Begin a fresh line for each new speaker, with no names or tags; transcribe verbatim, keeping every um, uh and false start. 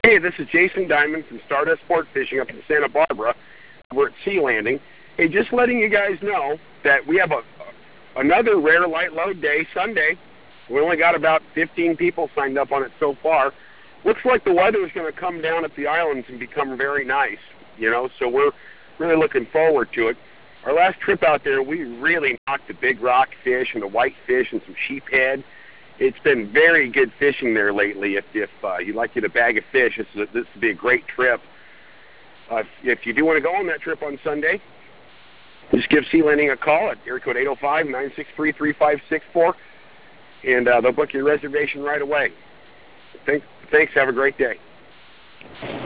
Hey, this is Jason Diamond from Stardust Sport Fishing up in Santa Barbara. We're at Sea Landing. Hey, just letting you guys know that we have a another rare light load day, Sunday. We only got about fifteen people signed up on it so far. Looks like the weather is going to come down at the islands and become very nice, you know, so we're really looking forward to it. Our last trip out there, we really knocked the big rockfish and the whitefish and some sheephead. It's been very good fishing there lately. If, if uh, you'd like to get a bag of fish, this, is a, this would be a great trip. Uh, if, if you do want to go on that trip on Sunday, just give Sea Landing a call at area code eight oh five, nine six three, three five six four, and uh, they'll book your reservation right away. Thanks, thanks. Have a great day.